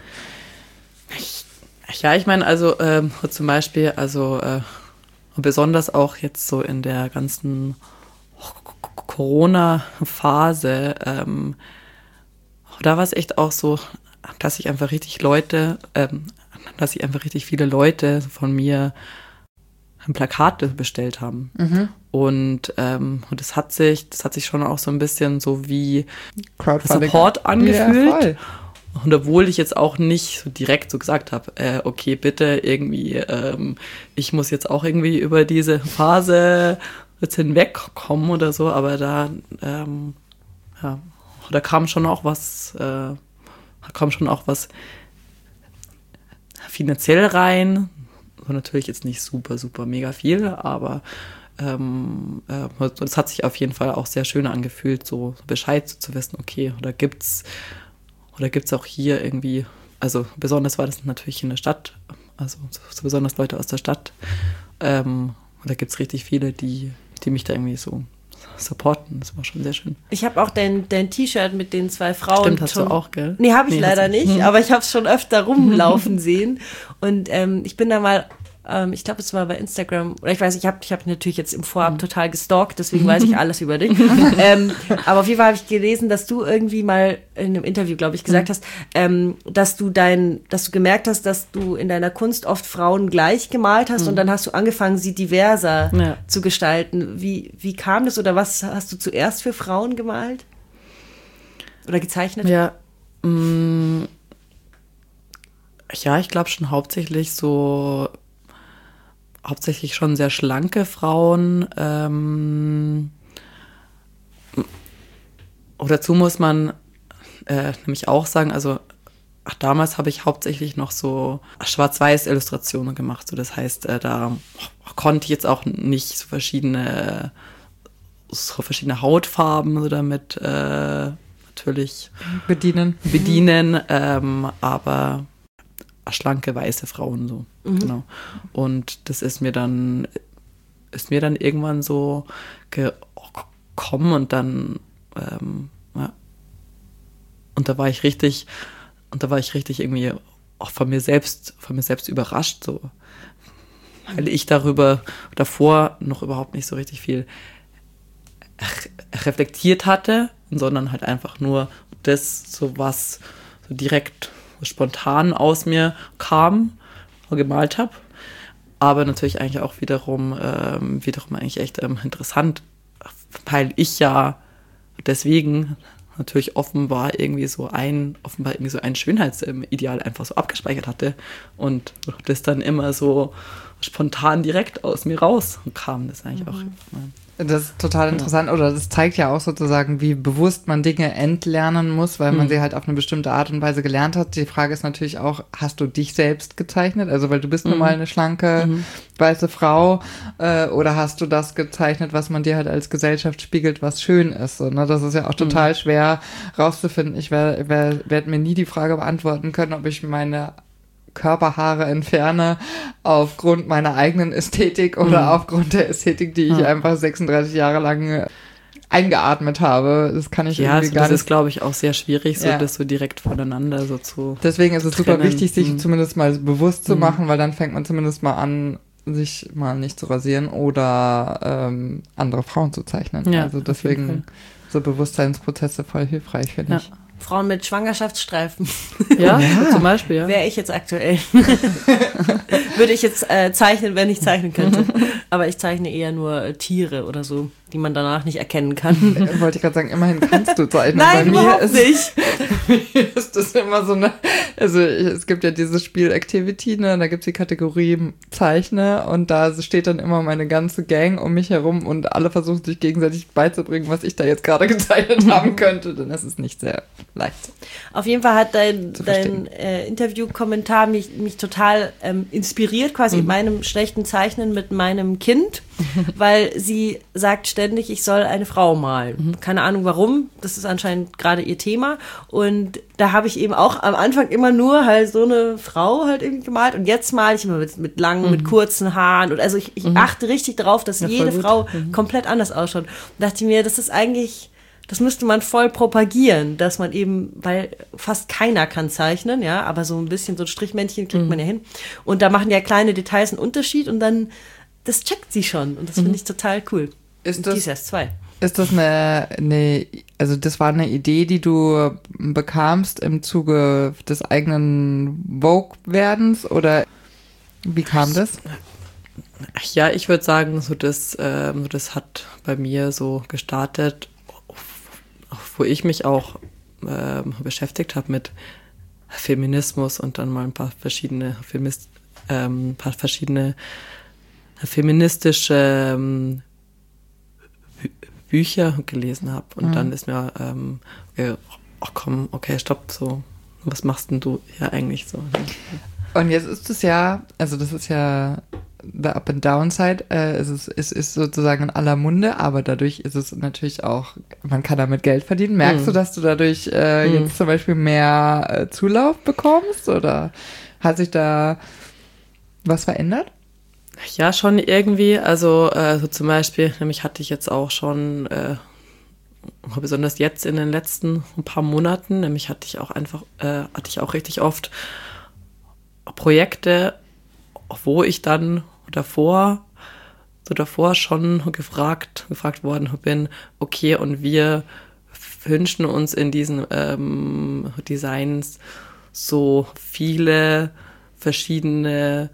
Ja, ich meine, also zum Beispiel, besonders auch jetzt so in der ganzen Corona-Phase, da war es echt auch so, dass ich einfach richtig viele Leute von mir Plakate bestellt haben. Und das hat sich schon auch so ein bisschen so wie Support angefühlt. Ja, voll. Und obwohl ich jetzt auch nicht so direkt so gesagt habe, okay, bitte irgendwie, ich muss jetzt auch irgendwie über diese Phase jetzt hinwegkommen oder so, aber da kam schon auch was finanziell rein. Und natürlich jetzt nicht super, super mega viel, aber es hat sich auf jeden Fall auch sehr schön angefühlt, so Bescheid zu wissen, okay, oder gibt's auch hier irgendwie, also besonders war das natürlich in der Stadt, also so besonders Leute aus der Stadt. Und da gibt es richtig viele, die mich da irgendwie so supporten. Das war schon sehr schön. Ich habe auch dein T-Shirt mit den 2 Frauen. Stimmt, hast du auch, gell? Nee, habe ich leider nicht, aber ich habe es schon öfter rumlaufen sehen. Und ich bin da mal, ich glaube, es war bei Instagram, oder ich weiß, ich hab natürlich jetzt im Vorab total gestalkt, deswegen weiß ich alles über dich. Aber auf jeden Fall habe ich gelesen, dass du irgendwie mal in einem Interview, glaube ich, gesagt hast, dass du gemerkt hast, dass du in deiner Kunst oft Frauen gleich gemalt hast und dann hast du angefangen, sie diverser zu gestalten. Wie kam das oder was hast du zuerst für Frauen gemalt? Oder gezeichnet? Ja, ich glaube schon hauptsächlich schon sehr schlanke Frauen. Dazu muss man nämlich auch sagen, also damals habe ich hauptsächlich noch so Schwarz-Weiß-Illustrationen gemacht. So, das heißt, da konnte ich jetzt auch nicht so verschiedene Hautfarben so damit natürlich bedienen, aber schlanke, weiße Frauen so. Genau. Und das ist mir dann irgendwann so gekommen und dann und da war ich richtig irgendwie auch von mir selbst überrascht, so, weil ich davor noch überhaupt nicht so richtig viel reflektiert hatte, sondern halt einfach nur das, so was so direkt spontan aus mir kam und gemalt habe. Aber natürlich eigentlich auch wiederum eigentlich echt interessant, weil ich ja deswegen natürlich offenbar irgendwie so ein Schönheitsideal einfach so abgespeichert hatte und das dann immer so spontan direkt aus mir rauskam. Das ist eigentlich auch... Das ist total interessant, oder das zeigt ja auch sozusagen, wie bewusst man Dinge entlernen muss, weil man sie halt auf eine bestimmte Art und Weise gelernt hat. Die Frage ist natürlich auch, hast du dich selbst gezeichnet? Also, weil du bist nun mal eine schlanke, weiße Frau, oder hast du das gezeichnet, was man dir halt als Gesellschaft spiegelt, was schön ist? So, ne? Das ist ja auch total schwer rauszufinden. Ich werd mir nie die Frage beantworten können, ob ich meine Körperhaare entferne aufgrund meiner eigenen Ästhetik oder aufgrund der Ästhetik, die ich einfach 36 Jahre lang eingeatmet habe. Das kann ich irgendwie gar nicht. Das ist, glaube ich, auch sehr schwierig, so das so direkt voneinander so zu Deswegen ist es super wichtig, sich zumindest mal bewusst zu machen, weil dann fängt man zumindest mal an, sich mal nicht zu rasieren oder andere Frauen zu zeichnen. Ja, also deswegen so Bewusstseinsprozesse voll hilfreich, finde ich. Frauen mit Schwangerschaftsstreifen. Ja, zum Beispiel. Ja. Wäre ich jetzt aktuell. Würde ich jetzt zeichnen, wenn ich zeichnen könnte. Aber ich zeichne eher nur Tiere oder so, die man danach nicht erkennen kann. Wollte ich gerade sagen, immerhin kannst du zeichnen. Nein, überhaupt nicht. Ist das immer so eine, also es gibt ja dieses Spiel Activity, ne, da gibt es die Kategorie Zeichne und da steht dann immer meine ganze Gang um mich herum und alle versuchen sich gegenseitig beizubringen, was ich da jetzt gerade gezeichnet haben könnte, denn das ist nicht sehr leicht. Auf jeden Fall hat dein Interviewkommentar mich total inspiriert inspiriert quasi in meinem schlechten Zeichnen mit meinem Kind, weil sie sagt ständig, ich soll eine Frau malen. Keine Ahnung warum, das ist anscheinend gerade ihr Thema. Und da habe ich eben auch am Anfang immer nur halt so eine Frau halt irgendwie gemalt. Und jetzt male ich immer mit langen, mit kurzen Haaren. Und also ich achte richtig darauf, dass jede Frau komplett anders ausschaut. Und dachte ich mir, das ist eigentlich... Das müsste man voll propagieren, dass man eben, weil fast keiner kann zeichnen, ja, aber so ein bisschen so ein Strichmännchen kriegt man ja hin. Und da machen ja kleine Details einen Unterschied und dann, das checkt sie schon. Und das finde ich total cool. Die ist erst 2. Ist das also das war eine Idee, die du bekamst im Zuge des eigenen Vogue-Werdens oder wie kam das? Ja, ich würde sagen, das hat bei mir so gestartet, wo ich mich auch beschäftigt habe mit Feminismus und dann mal ein paar verschiedene feministische Bücher gelesen habe. Und dann ist mir, stopp, so, was machst denn du hier eigentlich so? Und jetzt ist es ja, also das ist ja the up and downside, es ist sozusagen in aller Munde, aber dadurch ist es natürlich auch, man kann damit Geld verdienen. Merkst du, dass du dadurch jetzt zum Beispiel mehr Zulauf bekommst oder hat sich da was verändert? Ja, schon irgendwie. Also so zum Beispiel, nämlich hatte ich jetzt auch schon, besonders jetzt in den letzten ein paar Monaten, nämlich hatte ich auch richtig oft Projekte, wo ich dann davor schon gefragt worden bin, okay, und wir wünschen uns in diesen Designs so viele verschiedene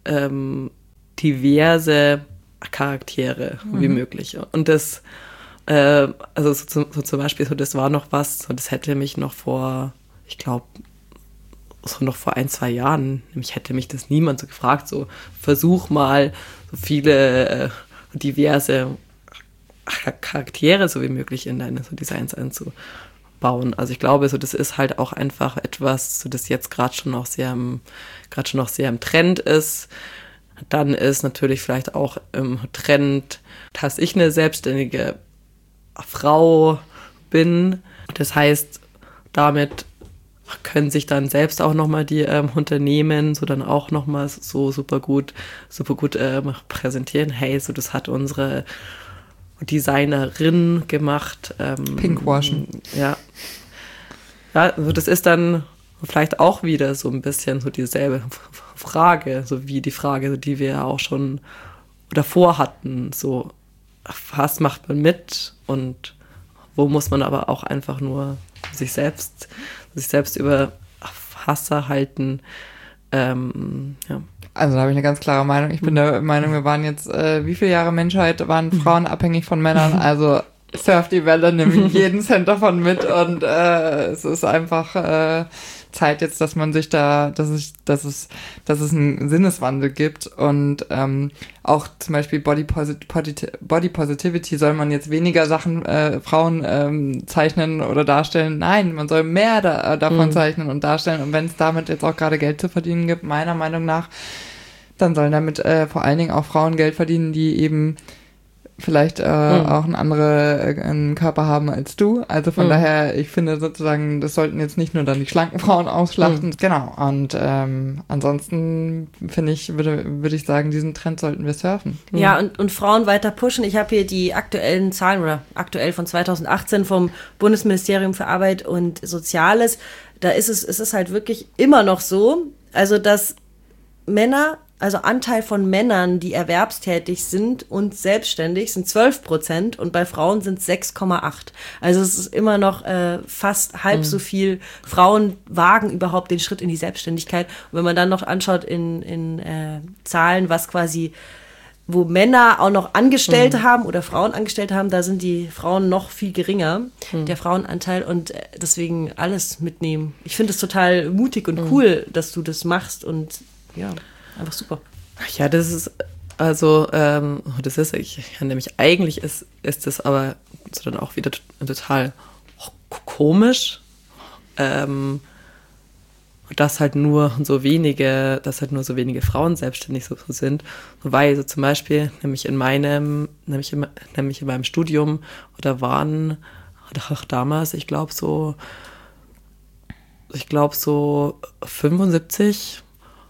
diverse Charaktere wie möglich. Und das, also so zum Beispiel, so das war noch was, so das hätte mich noch vor, ich glaube, so noch vor 1-2 Jahren, nämlich hätte mich das niemand so gefragt, so versuch mal so viele diverse Charaktere so wie möglich in deine so Designs einzubauen. Also ich glaube, so das ist halt auch einfach etwas, so das jetzt gerade schon noch sehr im Trend ist. Dann ist natürlich vielleicht auch im Trend, dass ich eine selbstständige Frau bin. Das heißt, damit können sich dann selbst auch nochmal die Unternehmen so dann auch nochmal so super gut präsentieren. Hey, so das hat unsere Designerin gemacht. Pinkwashen. Ja. Ja, also das ist dann vielleicht auch wieder so ein bisschen so dieselbe Frage, so wie die Frage, die wir ja auch schon davor hatten. So, was macht man mit und wo muss man aber auch einfach nur sich selbst über Wasser halten. Ja. Also da habe ich eine ganz klare Meinung. Ich bin der Meinung, wir waren jetzt, wie viele Jahre Menschheit waren Frauen abhängig von Männern? Also surf die Welle, nimm jeden Cent davon mit und es ist einfach Zeit jetzt, dass man sich da, dass es einen Sinneswandel gibt und auch zum Beispiel Body Positivity soll man jetzt weniger Sachen Frauen zeichnen oder darstellen. Nein, man soll mehr davon zeichnen und darstellen und wenn es damit jetzt auch gerade Geld zu verdienen gibt, meiner Meinung nach, dann sollen damit vor allen Dingen auch Frauen Geld verdienen, die eben vielleicht auch einen Körper haben als du. Also von daher, ich finde sozusagen, das sollten jetzt nicht nur dann die schlanken Frauen ausschlachten. Genau. Und ansonsten finde ich, würde ich sagen, diesen Trend sollten wir surfen. Ja, und Frauen weiter pushen. Ich habe hier die aktuellen Zahlen oder aktuell von 2018 vom Bundesministerium für Arbeit und Soziales. Da ist es ist halt wirklich immer noch so, also dass Anteil von Männern, die erwerbstätig sind und selbstständig, sind 12% und bei Frauen sind es 6,8%. Also es ist immer noch fast halb so viel. Frauen wagen überhaupt den Schritt in die Selbstständigkeit. Und wenn man dann noch anschaut in Zahlen, was quasi, wo Männer auch noch Angestellte haben oder Frauen Angestellte haben, da sind die Frauen noch viel geringer, der Frauenanteil. Und deswegen alles mitnehmen. Ich finde es total mutig und cool, dass du das machst und ja, einfach super. Ja, das ist, also, nämlich eigentlich ist das aber so dann auch wieder total komisch, dass halt nur so wenige Frauen selbstständig so sind, weil so zum Beispiel nämlich in meinem Studium oder auch damals, ich glaube so 75%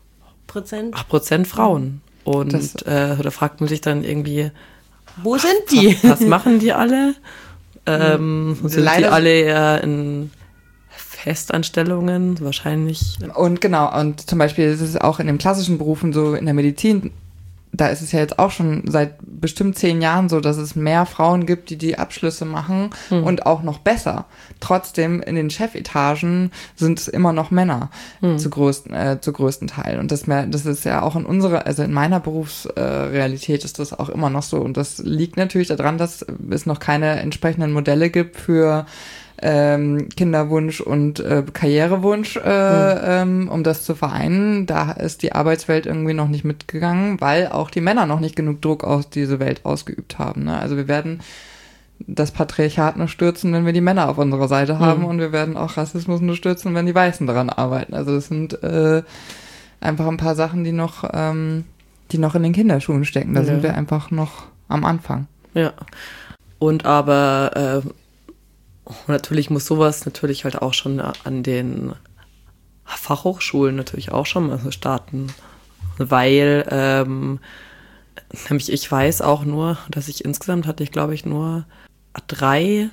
Frauen. Und da fragt man sich dann irgendwie, wo sind die? Was machen die alle? Sind die alle eher in Festanstellungen? Wahrscheinlich. Und genau, und zum Beispiel ist es auch in den klassischen Berufen so, in der Medizin, da ist es ja jetzt auch schon seit bestimmt 10 Jahren so, dass es mehr Frauen gibt, die Abschlüsse machen und auch noch besser. Trotzdem in den Chefetagen sind es immer noch Männer zu größten Teil. Und das ist ja auch in meiner Berufsrealität ist das auch immer noch so. Und das liegt natürlich daran, dass es noch keine entsprechenden Modelle gibt für Kinderwunsch und Karrierewunsch, um das zu vereinen. Da ist die Arbeitswelt irgendwie noch nicht mitgegangen, weil auch die Männer noch nicht genug Druck auf diese Welt ausgeübt haben. Ne? Also wir werden das Patriarchat nur stürzen, wenn wir die Männer auf unserer Seite haben, und wir werden auch Rassismus nur stürzen, wenn die Weißen daran arbeiten. Also das sind einfach ein paar Sachen, die noch in den Kinderschuhen stecken. Da sind wir einfach noch am Anfang. Ja. Und aber natürlich muss sowas natürlich halt auch schon an den Fachhochschulen natürlich auch schon mal starten, weil nämlich ich weiß auch nur, dass ich insgesamt hatte ich glaube ich nur 3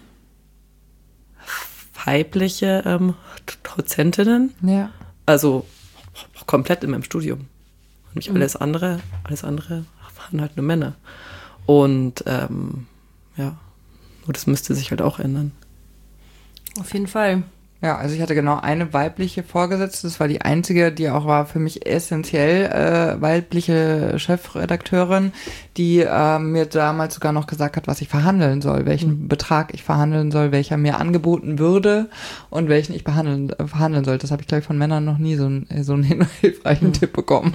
weibliche Dozentinnen, also komplett in meinem Studium. Nämlich alles andere waren halt nur Männer. Und nur das müsste sich halt auch ändern. Auf jeden Fall. Ja, also ich hatte genau eine weibliche Vorgesetzte, das war die einzige, die auch war für mich essentiell weibliche Chefredakteurin, die mir damals sogar noch gesagt hat, was ich verhandeln soll, welchen Betrag ich verhandeln soll, welcher mir angeboten würde und welchen ich verhandeln soll. Das habe ich, glaube ich, von Männern noch nie so einen hilfreichen Tipp bekommen.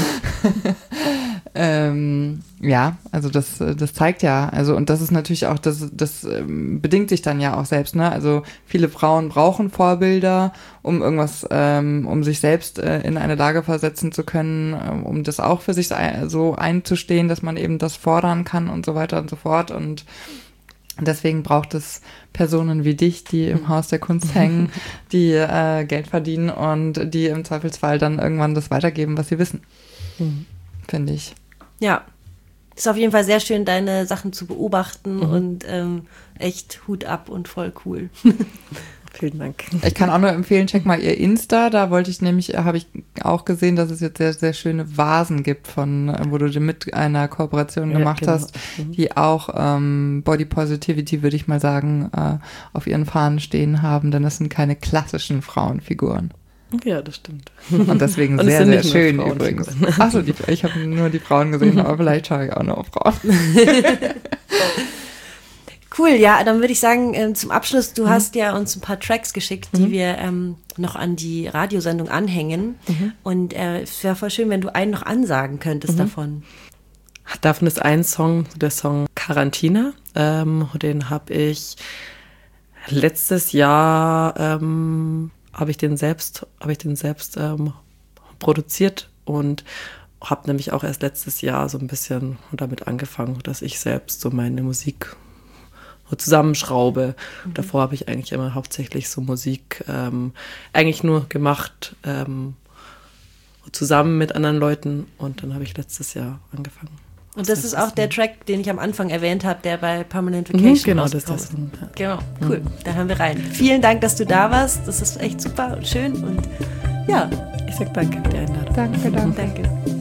Ja, also das zeigt ja, also und das ist natürlich auch, das bedingt sich dann ja auch selbst, ne? Also viele Frauen brauchen Vorbilder, um irgendwas, um sich selbst in eine Lage versetzen zu können, um das auch für sich so einzustehen, dass man eben das fordern kann und so weiter und so fort. Und deswegen braucht es Personen wie dich, die im Haus der Kunst hängen, die Geld verdienen und die im Zweifelsfall dann irgendwann das weitergeben, was sie wissen. Finde ich. Ja, ist auf jeden Fall sehr schön, deine Sachen zu beobachten und echt Hut ab und voll cool. Vielen Dank. Ich kann auch nur empfehlen, check mal ihr Insta, da habe ich auch gesehen, dass es jetzt sehr, sehr schöne Vasen gibt, wo du mit einer Kooperation gemacht hast, die auch Body Positivity, würde ich mal sagen, auf ihren Fahnen stehen haben, denn das sind keine klassischen Frauenfiguren. Ja, das stimmt. Und deswegen und sehr, sehr schön übrigens. Achso, ich habe nur die Frauen gesehen, aber vielleicht schaue ich auch noch auf Frauen. Cool, ja, dann würde ich sagen, zum Abschluss, du hast ja uns ein paar Tracks geschickt, die wir noch an die Radiosendung anhängen. Und es wäre voll schön, wenn du einen noch ansagen könntest davon. Davon ist ein Song, der Song Quarantina. Den habe ich letztes Jahr habe ich den selbst produziert und habe nämlich auch erst letztes Jahr so ein bisschen damit angefangen, dass ich selbst so meine Musik zusammenschraube. Davor habe ich eigentlich immer hauptsächlich so Musik eigentlich nur gemacht, zusammen mit anderen Leuten, und dann habe ich letztes Jahr angefangen. Und das ist auch der Track, den ich am Anfang erwähnt habe, der bei Permanent Vacation genau, das ist das. Ja. Genau, cool. Da hören wir rein. Vielen Dank, dass du da warst. Das ist echt super und schön. Und ja. Ich sag danke für die Einladung. Danke.